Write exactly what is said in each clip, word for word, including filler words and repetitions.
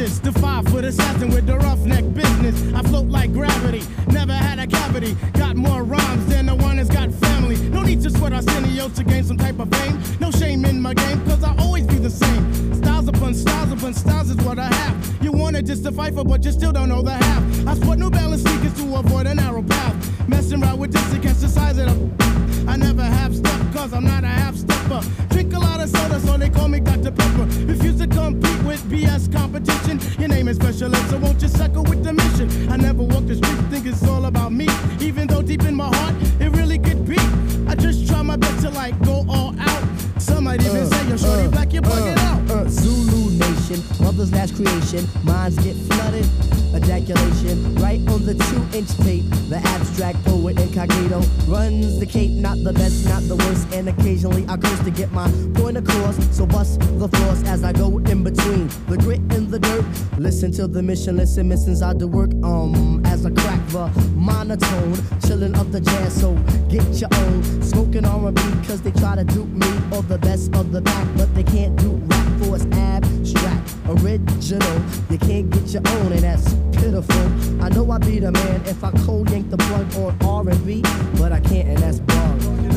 this, the five-foot assassin with the roughneck business. I float like gravity, never had a cavity. Got more rhymes than the one that's got family. No need to sweat Arsenio to gain some type of fame. No shame in my game, cause I always be the same. Styles upon styles upon styles is what I have. You wanted just to fight for, but you still don't know the half. I sport New Balance sneakers to avoid a narrow path. Messing around with this to catch the size of the... I never have step, cause I'm not a half-stepper. Drink a lot of soda, so they call me Doctor Pepper. Refuse to compete with B S competition. Your name is special ed, so won't you suckle with the mission? I never walk the street, think it's all about me. Even though deep in my heart, it really could be. I just try my best to like go all out. Some might even uh, say, yo, shorty uh, black, you're bugging uh, out. Uh, Zulu Nation, mother's last creation. Minds get flooded, ejaculation. Right on the two-inch tape, the abstract poet incognito runs the cape. Not the best, not the worst, and occasionally I curse to get my point across. So bust the floors as I go in between the grit and the dirt. Listen to the mission, listen, missions I do work. Um, as I crack the monotone, chillin' up the jazz, so get your own. Smoking R and B, cause they try to dupe me, or the best of the back, but they can't do rap for it's abstract, original. You can't get your own, and that's pitiful. I know I be the man if I cold yank the plug on R and B, but I can't, and that's bug.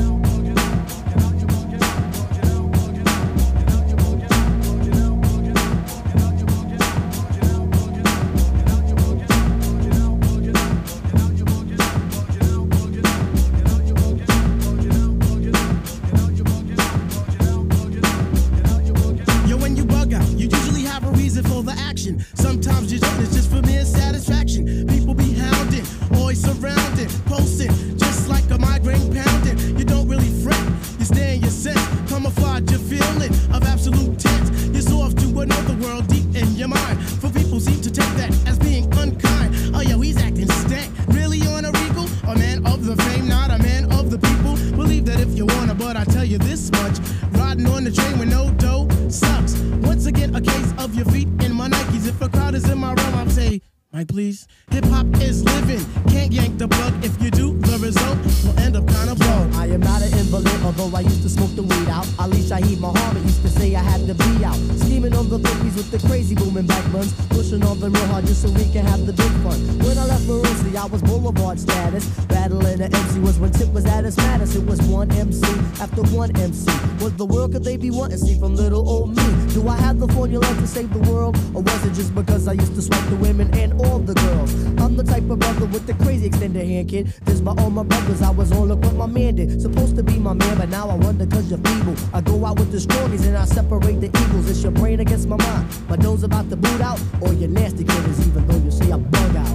Sometimes you don't, it's just for mere satisfaction. People be hounding, always surrounding, posting, just like a migraine pounding. You don't really fret, you stay in your sense, camouflage your feeling of absolute tense. You're so off to another world deep in your mind. For people seem to take that as being unkind. Oh yo, he's acting stank, really on a regal? A man of the fame, not a man of the people. Believe that if you wanna, but I tell you this much, riding on the train with no dough sucks. Once again, a case of your feet in my Nikes. If a crowd is in my realm, I'll say, Mike, please. Hip-hop is living, can't yank the plug. If you do, the result will end up kinda blown. I am not an invalid, although I used to smoke the weed out. Ali Shaheed Muhammad used to say I had to be out. Scheming on the bookies with the crazy booming back buns. Pushing on them real hard just so we can have the big fun. When I left Maroonsie, I was boulevard status. Battling the M C was when Tip was at its maddest. It was one M C after one M C. What the world could they be wanting? See from little old me. Do I have the formula to save the world? Or was it just because I used to swipe the women and all the girls? I'm the type of brother with the crazy extended hand, kid. This by all my brothers, I was on look what my man did. Supposed to be my man, but now I wonder cause you're feeble. I go out with the strongies and I separate the evils. It's your brain against my mind. My nose about to boot out, or your nasty critters, even though you say I bug out.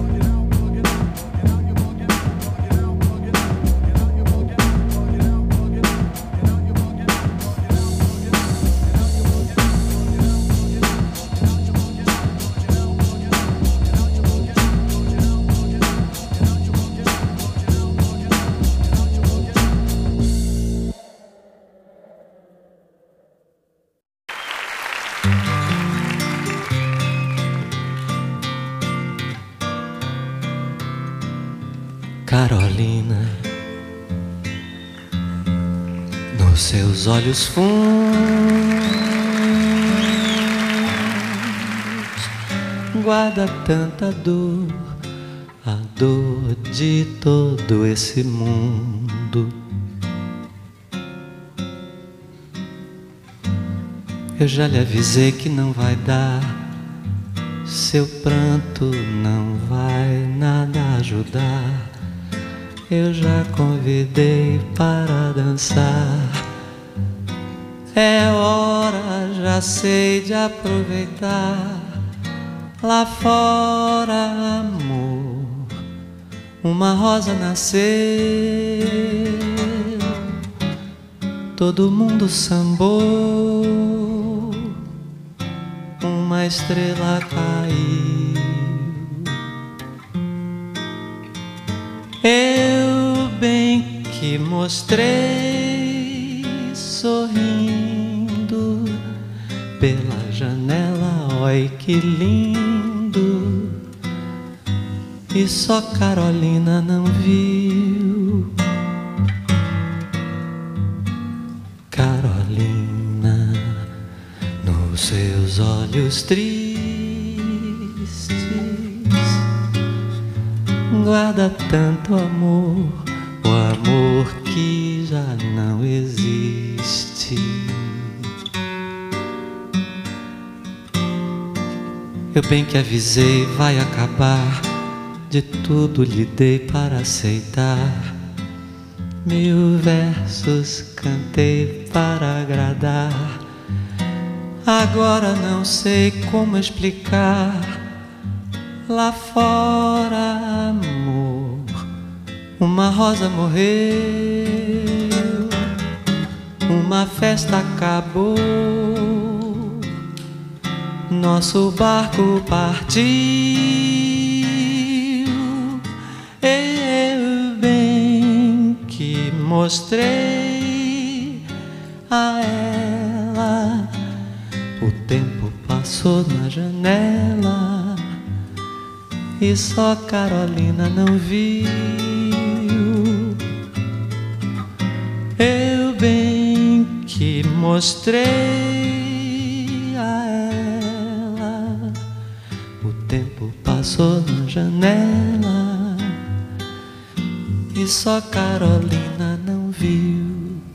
Carolina, nos seus olhos fundos guarda tanta dor, a dor de todo esse mundo. Eu já lhe avisei que não vai dar, seu pranto não vai nada ajudar. Eu já convidei para dançar. É hora, já sei, de aproveitar. Lá fora, amor, uma rosa nasceu. Todo mundo sambou, uma estrela caiu. Eu bem que mostrei, sorrindo pela janela, oi que lindo. E só Carolina não viu. Carolina, nos seus olhos tristes guarda tanto amor, o amor que já não existe. Eu bem que avisei, vai acabar, de tudo lhe dei para aceitar. Mil versos cantei para agradar. Agora não sei como explicar. Lá fora, amor, uma rosa morreu, uma festa acabou, nosso barco partiu. Eu bem que mostrei a ela, o tempo passou na janela e só Carolina não viu. Eu bem que mostrei a ela, o tempo passou na janela e só Carolina não viu.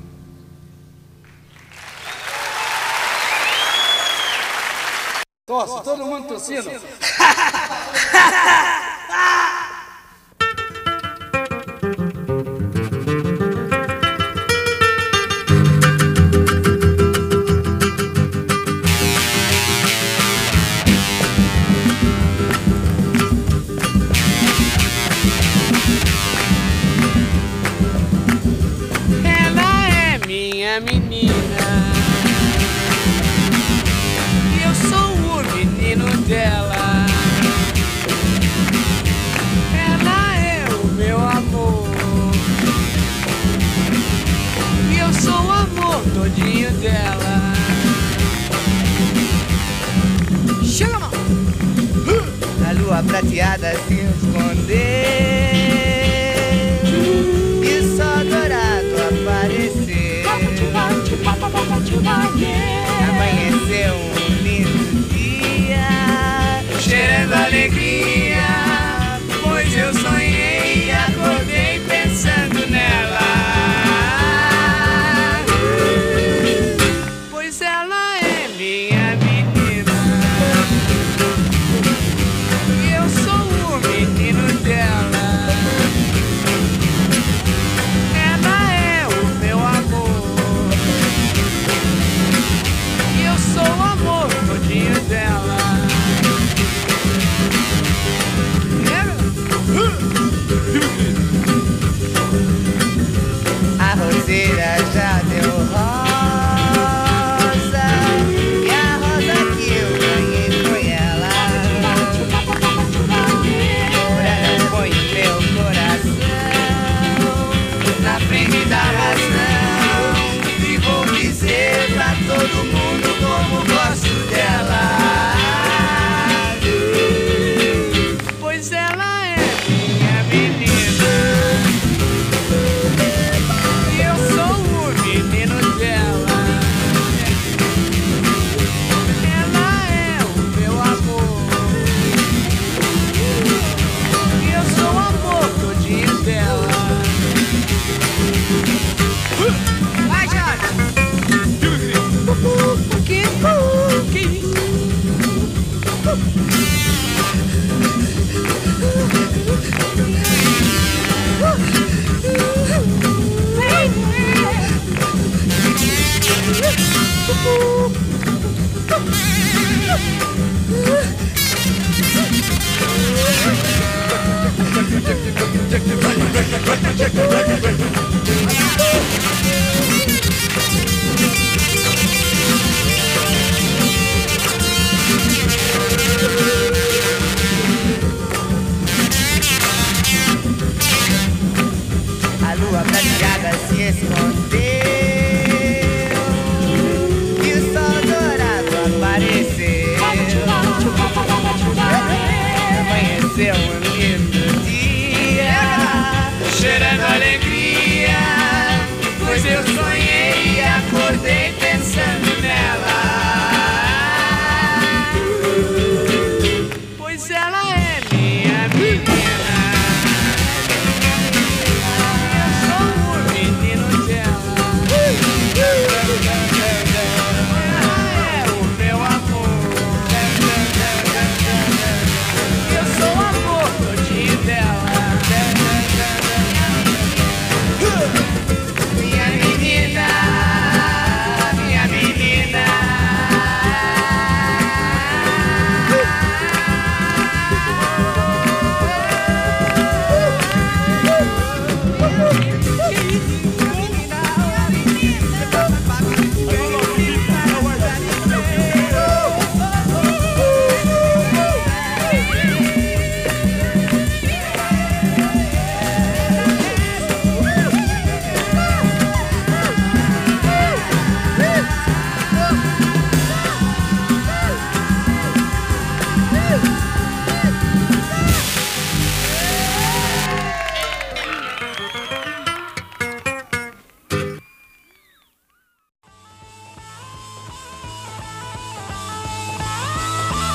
Torce, todo mundo torcendo. Ela é minha menina, eu sou o menino dela. Ela é o meu amor, e eu sou o amor todinho dela. Chega, mano! A lua prateada se escondeu e só dourado aparecer. Amanheceu um lindo dia, Cheirando alegria, pois eu sonhei e acordei pensando nela. Pois ela é minha menina, e eu sou o menino dela. Ela é o meu amor, e eu sou o amor todinho dela. a roseira já deu rosa, e a rosa que eu ganhei foi ela. Agora não ponho meu coração Na frente da razão, e vou dizer pra todo mundo como gosto dela. Pois ela é minha menina, e eu sou o menino dela. Ela é o meu amor, e eu sou o amor todinho dela. Vai, Jorge! Que, que isso? a lua prateada se escondeu e o sol dourado apareceu. Amanheceu um lindo dia, Cheirando alegria, pois eu sonhei e acordei pensando nela. Pois ela é minha menina,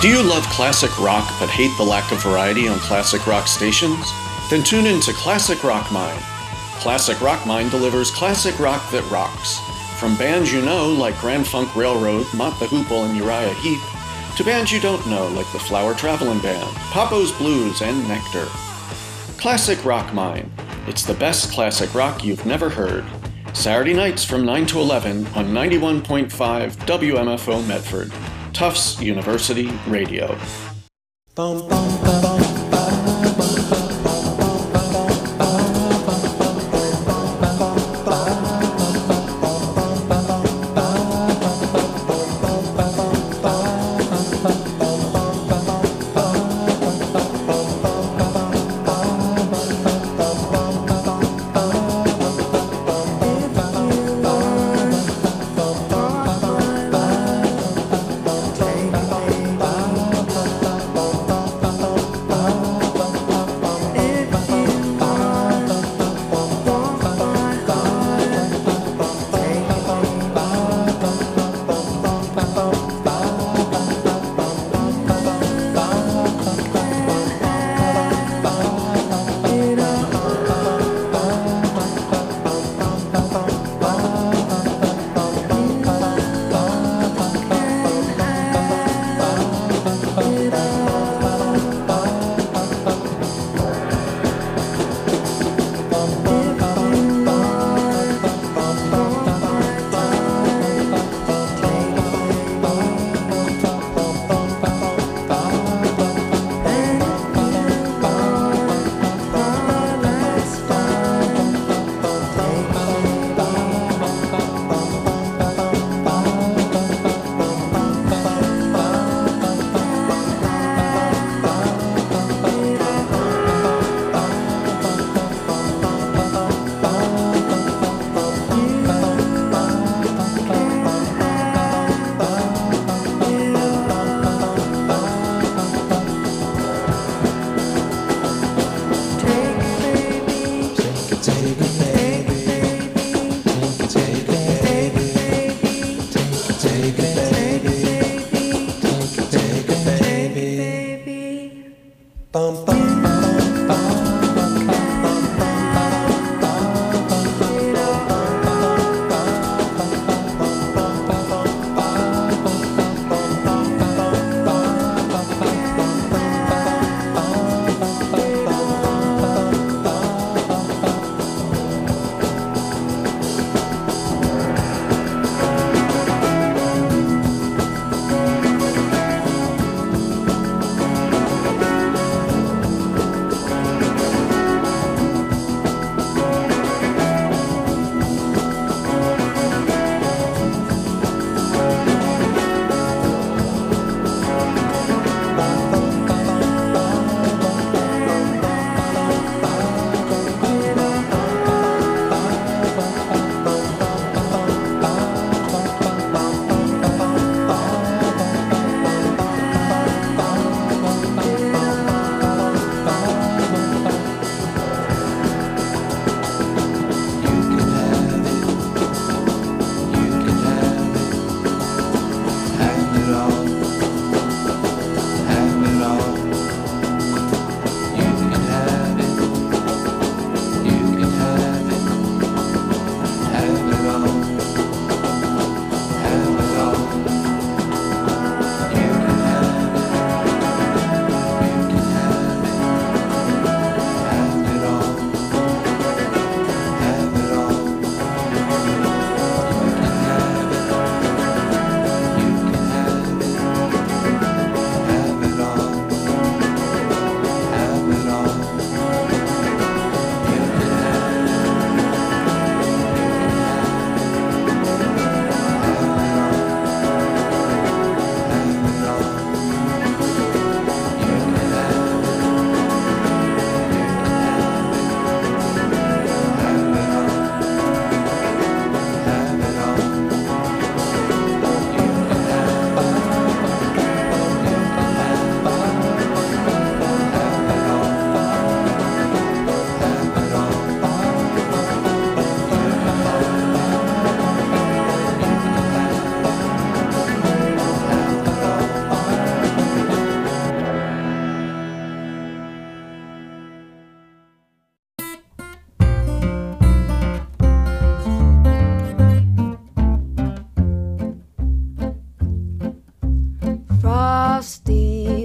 Do you love classic rock but hate the lack of variety on classic rock stations? Then tune in to Classic Rock Mine. Classic Rock Mine delivers classic rock that rocks. From bands you know like Grand Funk Railroad, Mott the Hoople, and Uriah Heep, to bands you don't know like the Flower Traveling Band, Papo's Blues, and Nectar. Classic Rock Mine. It's the best classic rock you've never heard. Saturday nights from nine to eleven on ninety-one point five W M F O Medford, Tufts University Radio. Bum, bum, bum.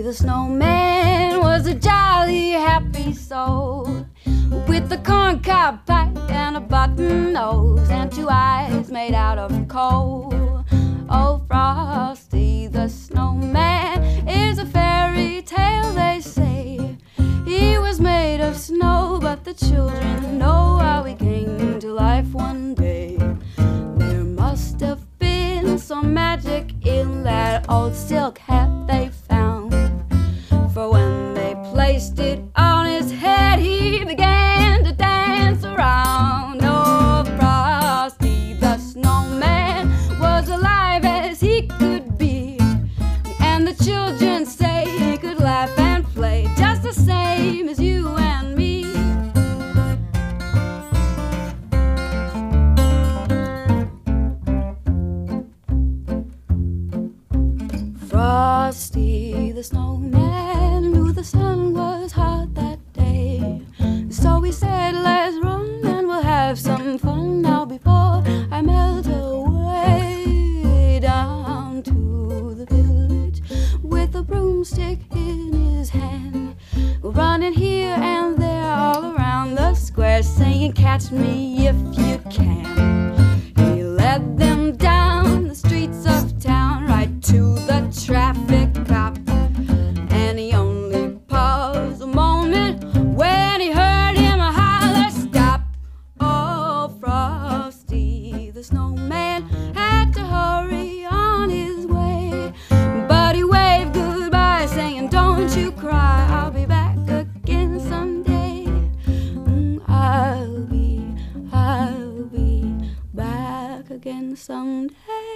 the snowman was a jolly happy soul with a corncob pipe and a button nose and two eyes made out of coal. Oh, Frosty the snowman is a fairy tale, they say. He was made of snow, but the children know how he came to life one day. There must have been some magic in that old silk hat they found, for when they placed it on his head, he began to dance around. Oh, Frosty the snowman was alive as he could be, and the children say he could laugh and play just the same as you and me. Frosty the snowman knew the sun was hot that day, so he said, let's run and we'll have some fun now before I melt away. Down to the village with a broomstick in his hand, running here and there all around the square, singing, catch me if you can. He led them down the streets of town right to the traffic cop, and he only paused a moment when he heard him holler, stop. Oh, Frosty the snowman had to hurry on his way, but he waved goodbye saying, don't you cry, I'll be back again someday. Mm, I'll be, I'll be back again someday.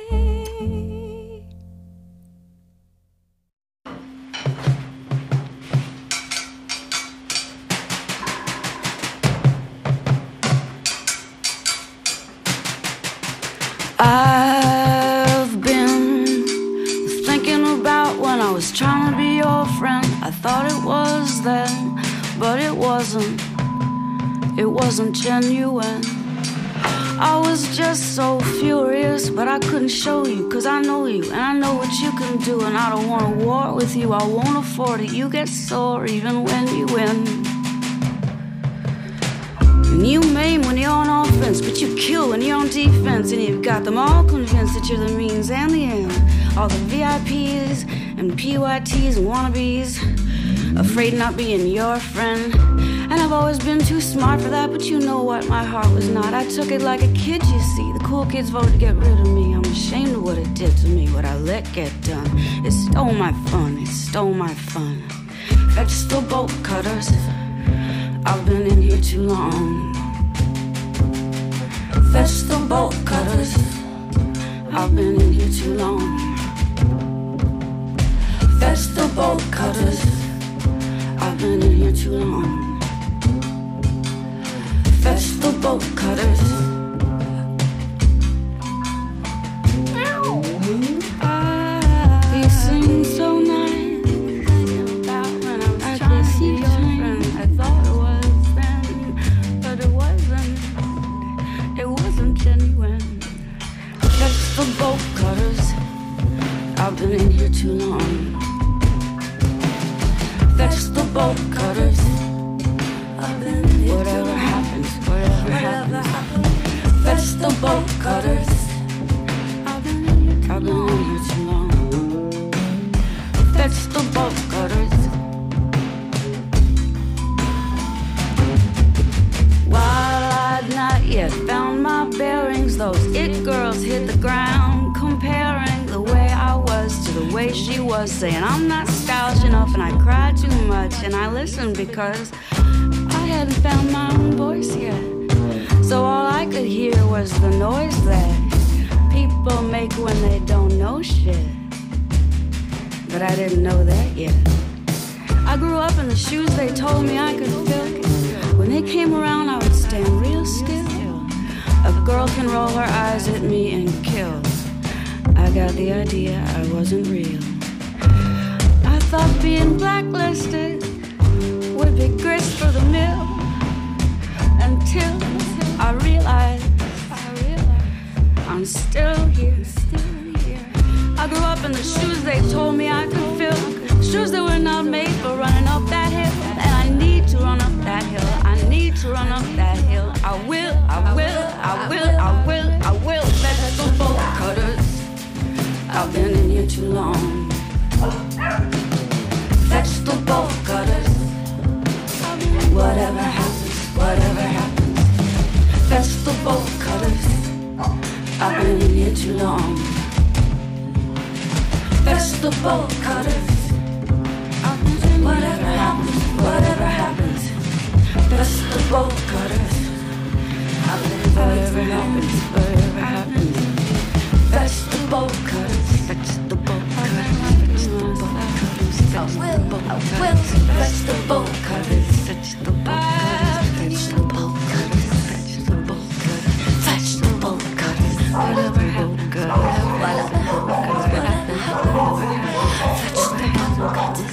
I've been thinking about when I was trying to be your friend. I thought it was then, but it wasn't. It wasn't genuine. I was just so furious, but I couldn't show you, cause I know you, and I know what you can do, and I don't want a war with you, I won't afford it. You get sore even when you win, and you maim when you're on offense, but you kill when you're on defense, and you've got them all convinced that you're the means and the end. All the V I Ps and P Y Ts and wannabes, afraid of not being your friend. And I've always been too smart for that, but you know what, my heart was not. I took it like a kid, you see. The cool kids voted to get rid of me. I'm ashamed of what it did to me, what I let get done. It stole my fun, it stole my fun. Fetch the bolt cutters, I've been in here too long. Fetch the bolt cutters, I've been in here too long. Fetch the bolt cutters, I've been in here too long. Fetch the bolt cutters. He sings so nice. I could see your friend. I thought it was then, but it wasn't. It wasn't genuine. Fetch the bolt cutters. I've been in here too long. Fetch the bolt cutters. Whatever happens, whatever happens. Fetch the bolt cutters. I've been in here too long. Fetch the bolt cutters. While I'd not yet found my bearings, those it girls hit the ground, comparing the way I was to the way she was, saying I'm not stylish enough and I cry too much, and I listened because I hadn't found my own voice yet. So all I could hear was the noise that people make when they don't know shit. But I didn't know that yet. I grew up in the shoes they told me I could fill. When they came around, I would stand real still. A girl can roll her eyes at me and kill. I got the idea I wasn't real. I thought being blacklisted would be grist for the mill, until I realized, I realized I'm still here, still here. I grew up in the shoes they told me I could fill, shoes that were not will, I will. Vegetable cutters. I've been in here too long. Vegetable cutters. Whatever happens, whatever happens. Vegetable cutters. I've been in here too long. Vegetable cutters. Whatever happens, whatever happens. Vegetable cutters. I've been in here too long. Whatever happens. Vegetable cutters. Vegetable cutters. Vegetable cutters. I will, I will. Vegetable cutters. Vegetable cutters. Vegetable cutters. Vegetable cutters. Vegetable cutters. Whatever happens. Whatever happens. Whatever happens. Vegetable cutters.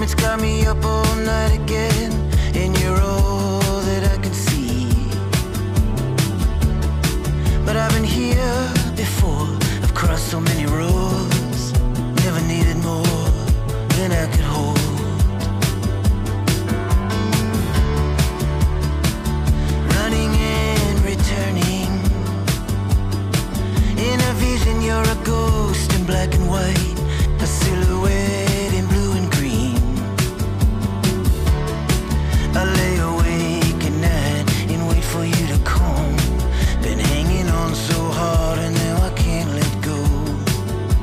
It's got me up all night again, and you're all that I can see. But I've been here before, I've crossed so many roads, never needed more than I could hold. Running and returning, in a vision you're a ghost in black and white, a silhouette in blue and green. I lay awake at night and wait for you to come. Been hanging on so hard and now I can't let go.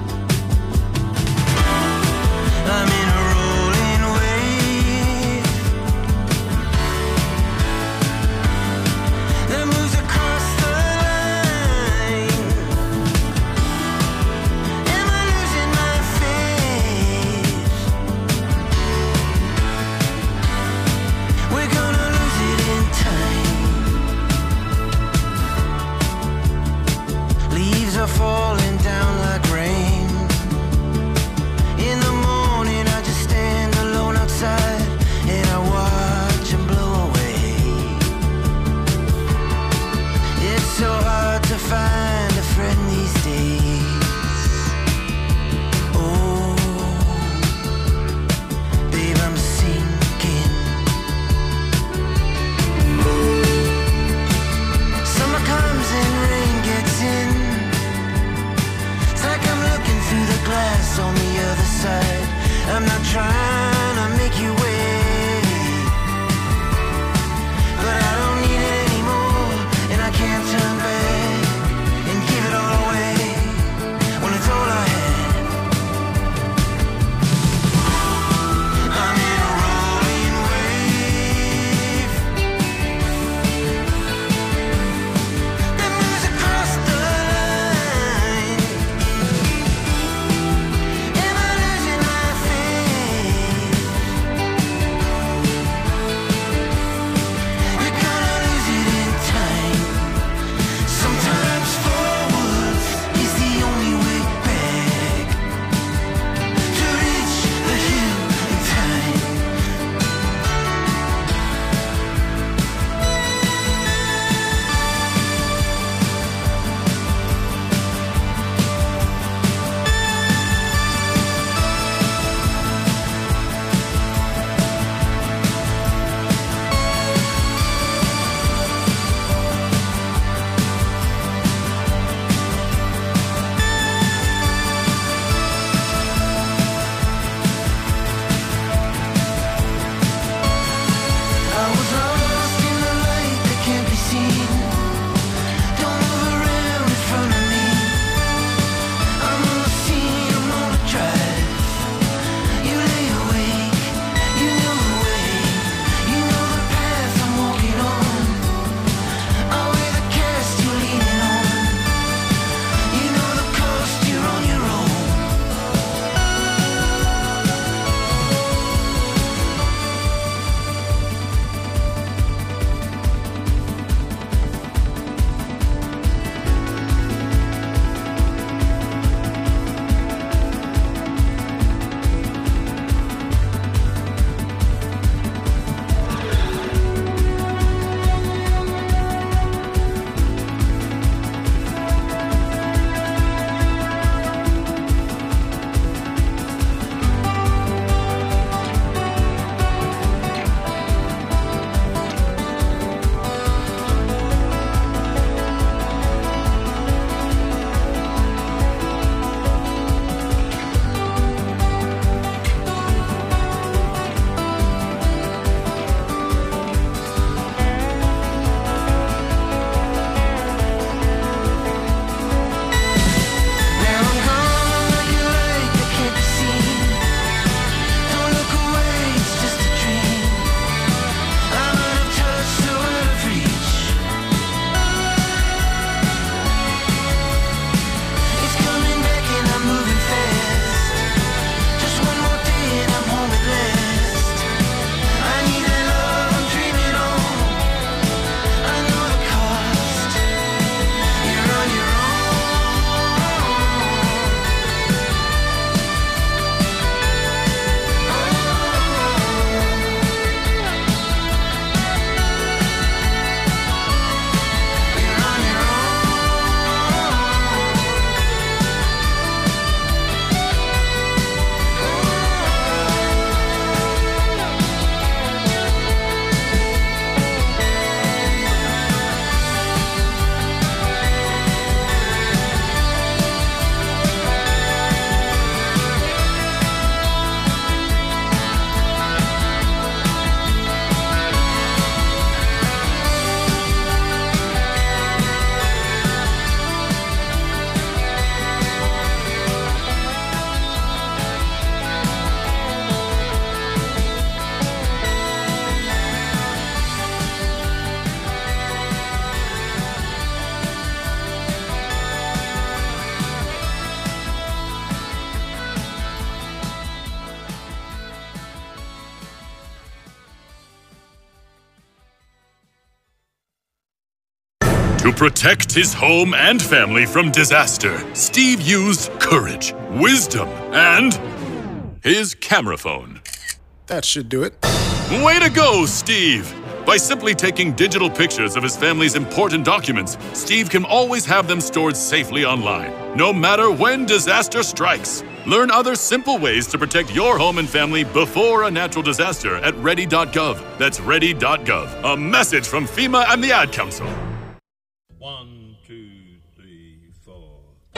To protect his home and family from disaster, Steve used courage, wisdom, and his camera phone. That should do it. Way to go, Steve! By simply taking digital pictures of his family's important documents, Steve can always have them stored safely online, no matter when disaster strikes. Learn other simple ways to protect your home and family before a natural disaster at ready dot gov. That's ready dot gov. A message from FEMA and the Ad Council. One, two, three, four.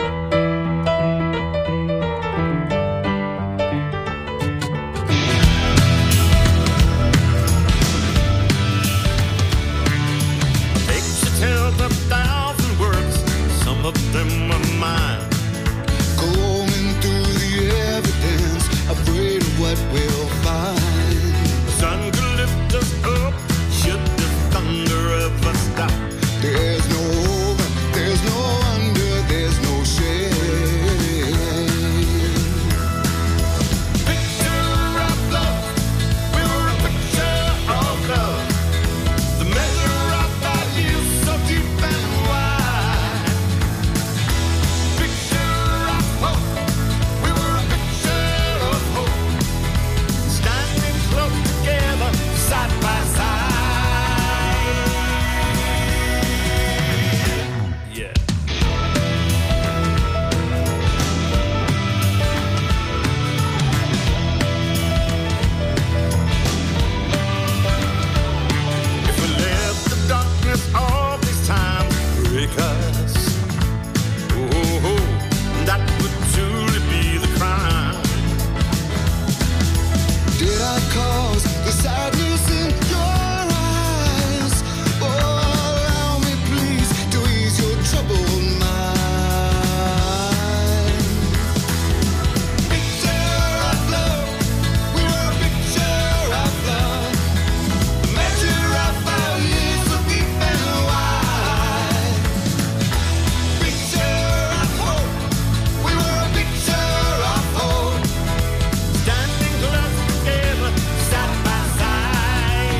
Picture tells a thousand words, some of them are mine. Going through the evidence, afraid of what we'll find. The sun could lift us up, should the thunder ever stop. There's no over, there's no under, there's no shade. Picture of love, we were a picture of love. The measure of values so deep and wide. Picture of hope, we were a picture of hope. Standing close together, side by side. Yeah. If we let the darkness of this time break us, oh, that would truly be the crime. Did I cause the sadness in your eyes? Oh, allow me please to ease your troubled mind. Picture of love, we were a picture of love. The measure of our years so deep and wide. Picture of hope, we were a picture of hope. Standing close together, side by side.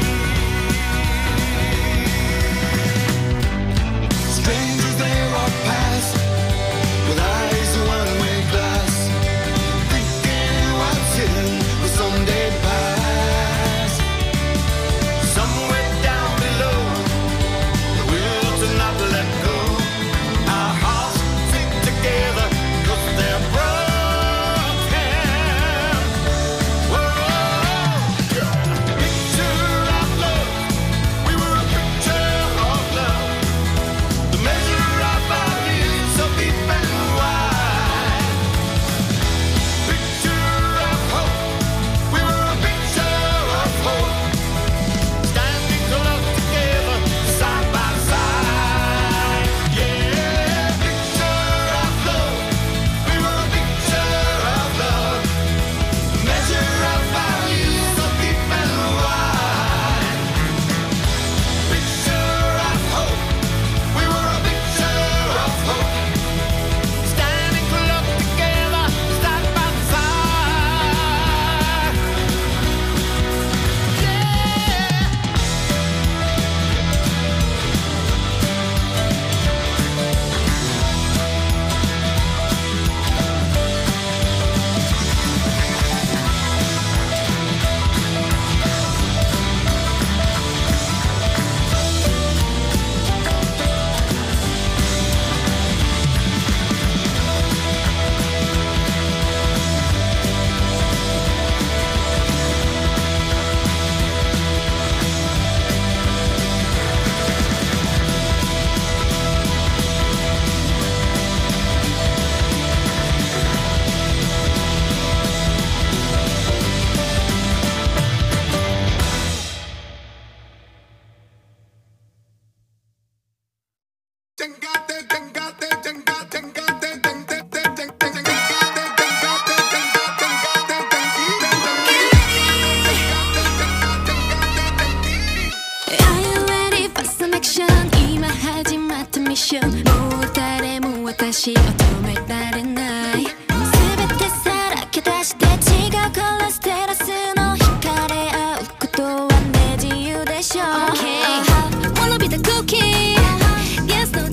Strangers they walk past with eyes of one-way glass, thinking what's hidden will someday pass. Somewhere down below, the will to not let go. Our hearts sing together, 'cause they're broken. Whoa, picture of love, we were a picture of love. The measure of our years so deep and wide. Picture of hope, we were a picture of hope. Standing close together, side by side. Yeah, picture of love, we were a picture of love. The measure of values so deep and wide. Picture of hope, we were a picture of hope. Standing close together, side by side. Are you ready for some action? 今始まったミッション。もう誰も私を止められない。全てさらけ出して違うカラーステラスの惹かれ合うことはね自由でしょ。Okay, wanna be the cookie? Yes, no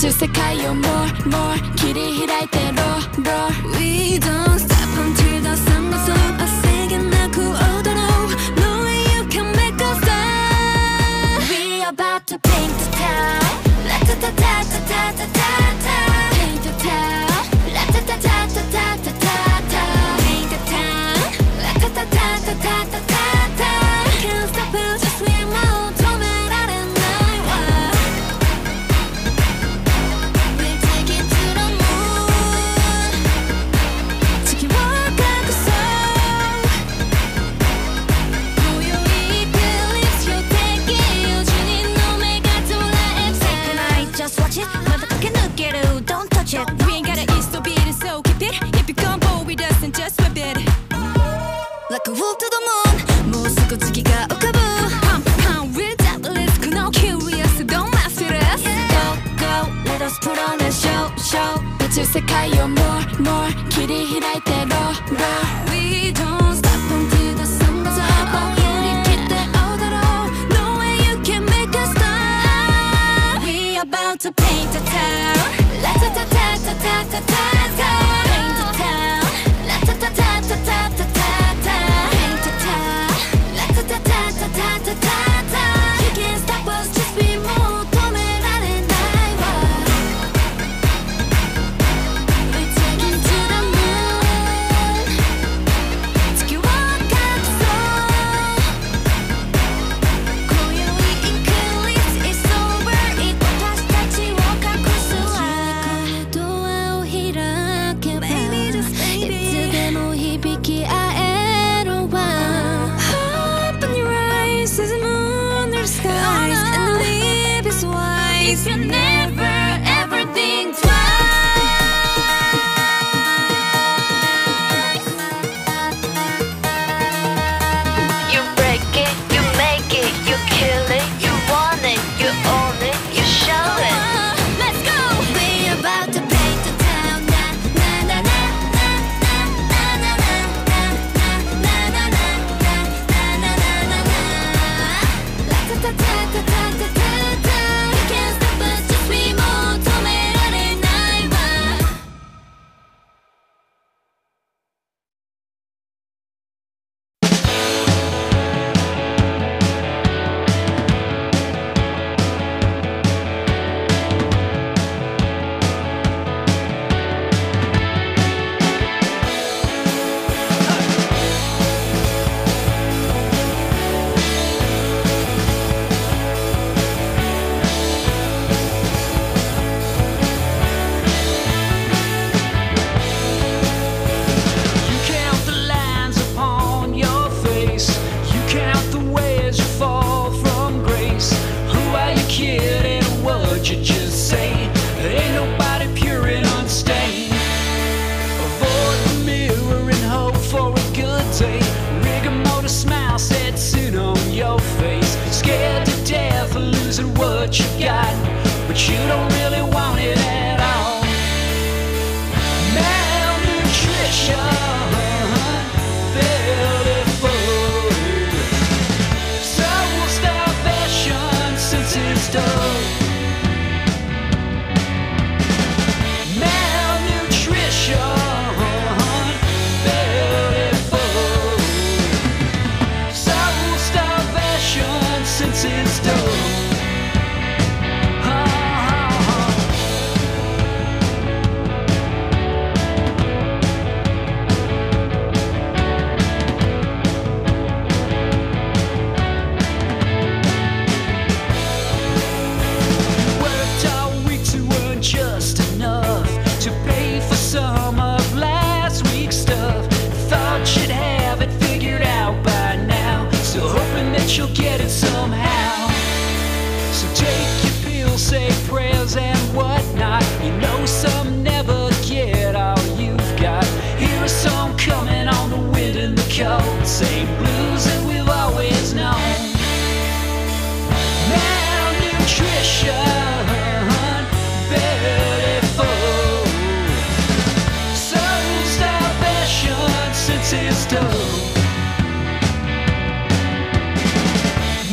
비출世界を more more 切り開いて roll roll We don't stop until the sun goes up 焦げなく踊ろう No way you can make us stop We about to paint the town La ta ta ta ta ta ta ta ta Paint the town La ta ta ta ta ta ta ta ta Paint the town La ta ta ta ta ta ta ta ta Can't stop us just we won't 止められないわ We take it to the moon 月を隠そう今宵 Eclipse You're taking じゅうにんの目が捉えて Tonight just watch it まだ駆け抜ける Don't touch it We ain't gotta eat so beat it so keep it If you come bold with us and just whip it Like a wolf to the moon もうすぐ月が浮かぶ Pump pump without risk No curious don't mess with us Go go let us put on a show show ビチュ世界を more more 切り開いて roll roll We don't stop until the sun goes up 振り切って踊ろう No way you can make us stop We about to paint the town La ta ta ta ta ta ta ta ta Paint the town La ta ta ta ta ta ta ta ta Paint the town La ta ta ta ta ta ta ta ta You can't stop us just be more 止められないわ We take it to the moon 月を隠そう今宵 Eclipse is over It 私たちを隠すわドアを開けばいつでも響き合えるわ Open your eyes to the moon or skies And live is wise If you never ever think twice You break it, you make it, you kill it You want it, you own it, you show it Let's go! We about to paint the town Na na na na na na na na na na na na na na na na na La ta ta ta ta ta ta ta ta You can't stop us just we more 止められないわ You count the lines upon your face. You count the ways you fall from grace. Who are you kidding? What you just say? Ain't nobody pure and unstained. Avoid the mirror and hope for a good day. Rigor mortis smile sets in on your face. Scared to death of losing what you got, but you don't really want it at all. Malnutrition, belly full, soul starvation since it's done. Malnutrition, belly full, soul starvation since it's done. Worked all week to earn just enough to pay for some of last week's stuff. Thought you'd have it figured out by now, still hoping that you'll get it somehow. So take your pills, say prayers and whatnot. You know some never get all you've got. Hear a song coming on the wind and the cold, same blues that we've always known. Malnutrition, belly full, soul starvation since it's done.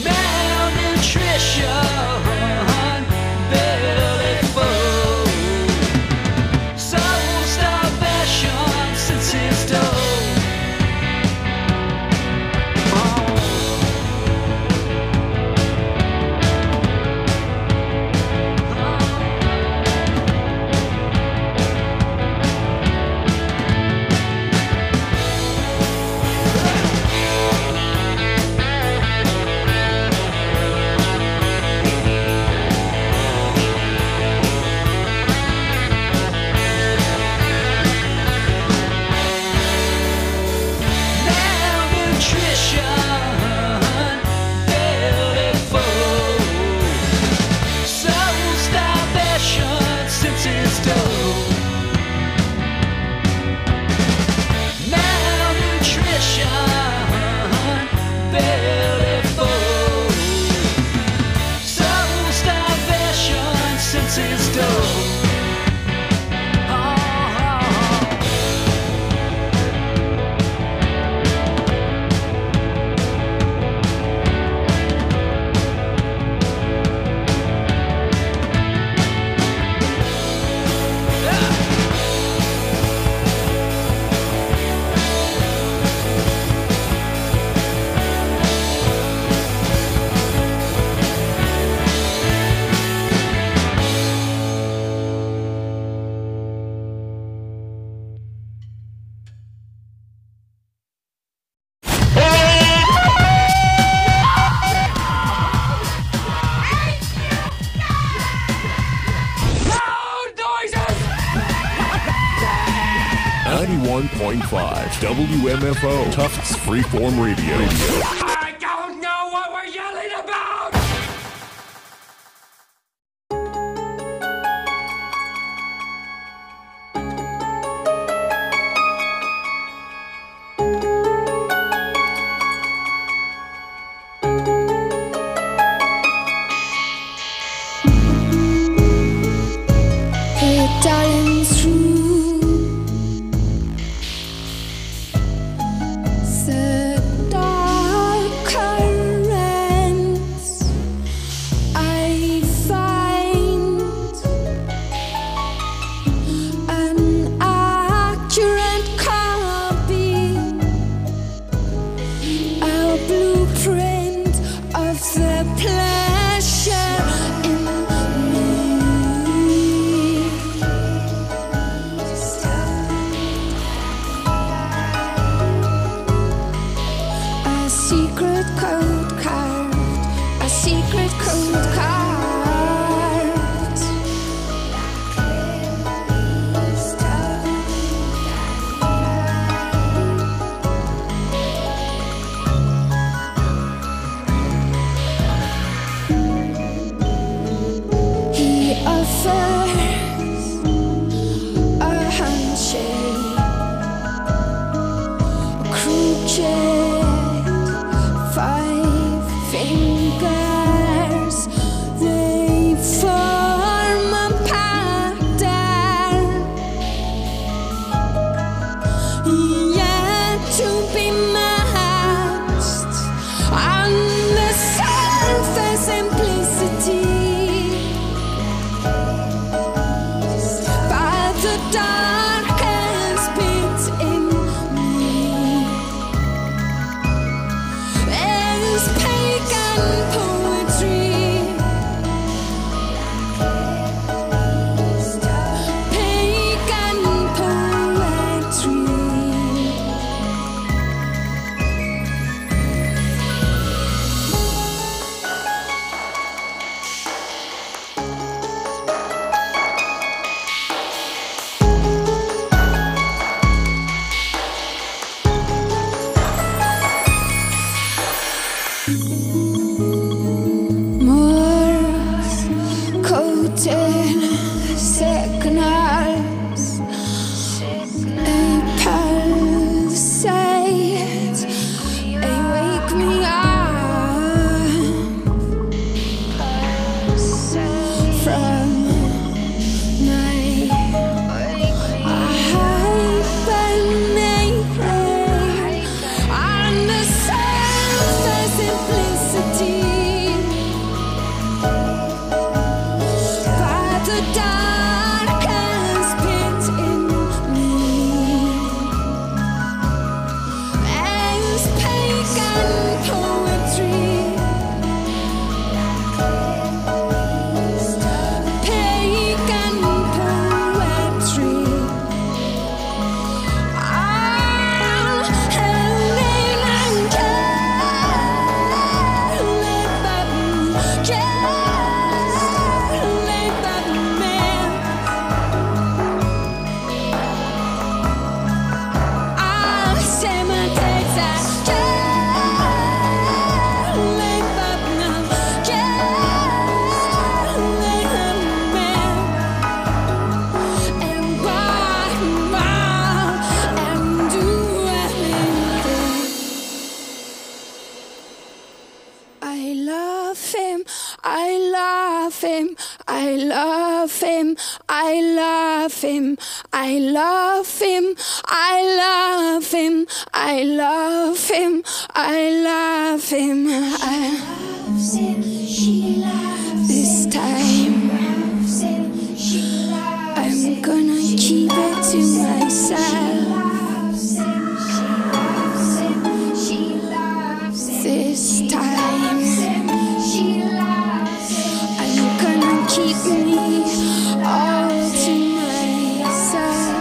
point five W M F O, Tufts Freeform Radio. I don't know what we're yelling about! Hey, darling, it's true. The dark currents I find an accurate copy, a blueprint of the pleasure in a secret code carved, a secret code carved. He offers a handshake, crooked five fingers, they form a pattern yet to be matched on the surface simplicity by the darkest bit in me. Is pagan poetry, pagan poetry. Morse coded signals, a pulsate, they wake me up from my hibernation on the surface simplicity. By the darkest pit in me is pagan poetry, pagan poetry. Ah, Helen and Kelly, Kelly, man. I say my takes that Kelly, Kelly, man. And buy, buy, and do anything. I love him, I love him, I love him, I love him, I love him, I love him, I love him, I love him. I this time I'm gonna keep it to myself. This time I'm gonna keep me all to myself.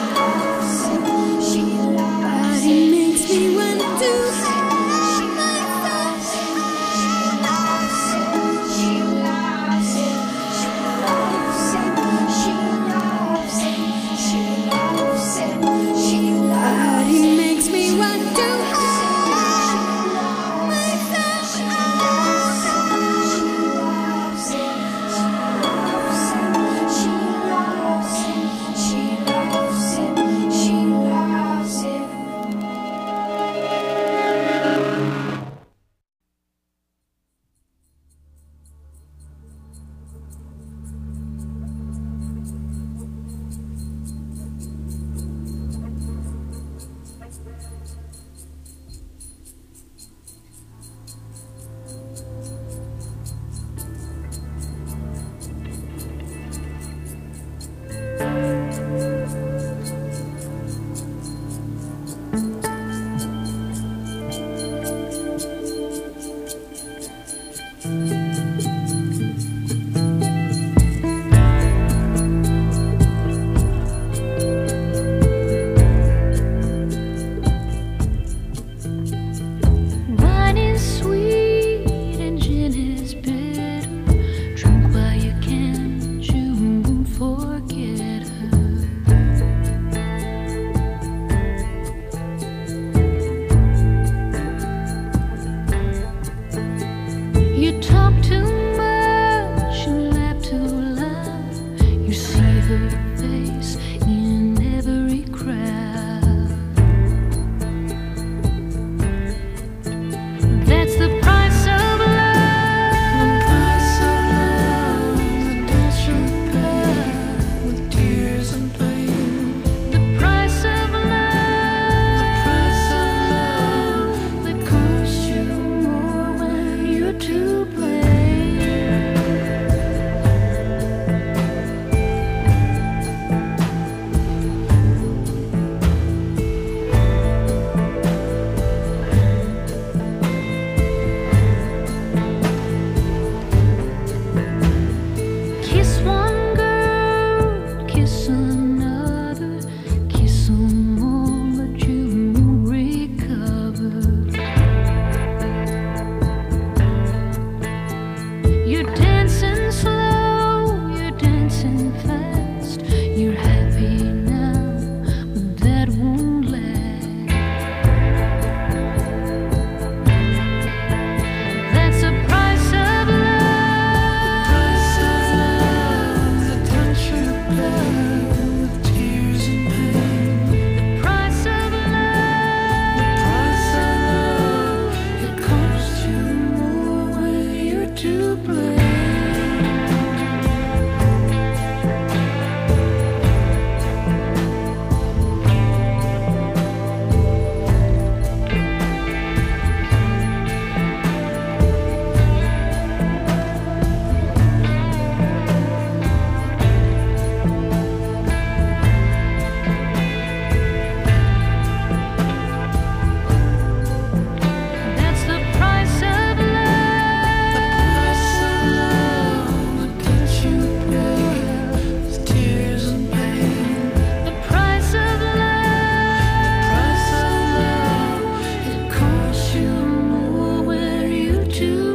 But it makes me want to hide my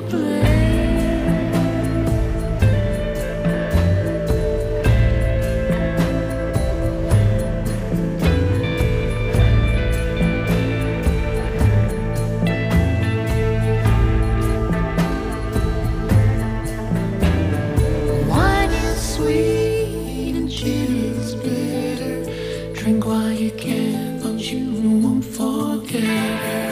Wine is sweet and gin is bitter. Drink while you can, but you won't forget her.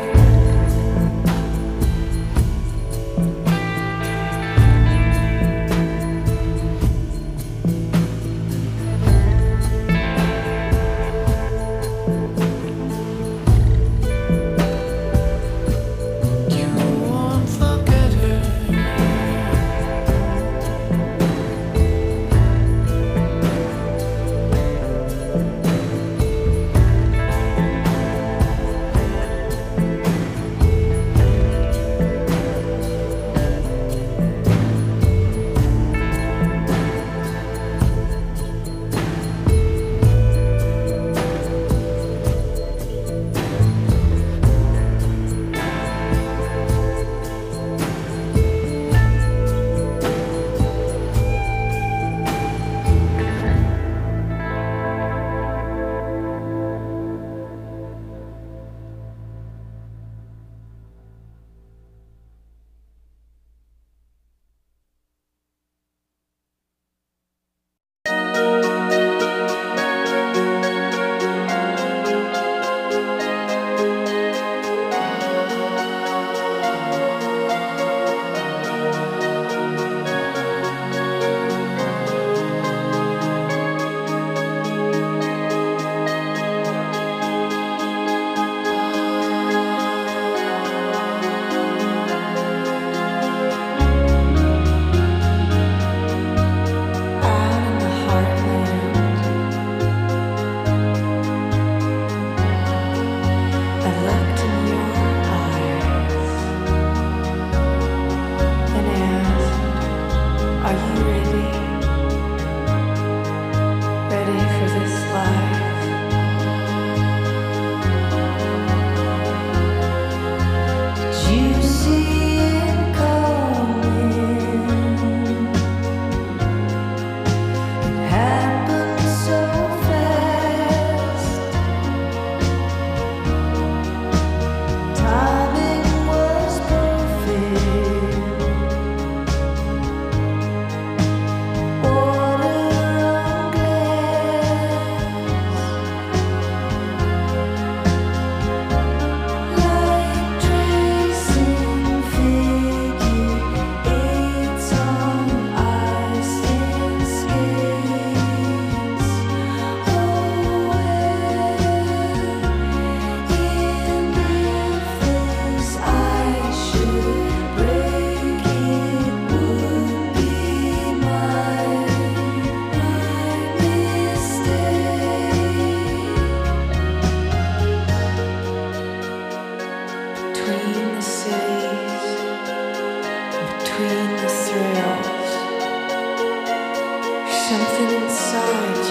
You won't forget her. Out in the heartland, I looked in your eyes and asked, "Are you ready? Ready for this life?" Did you see it coming? Happened so fast. Timing was perfect. Water on glass. Light tracing figure eights on ice in skates. Oh well, in Memphis I should break it would be my my mistake. Between the cities, between the thrills, there's something inside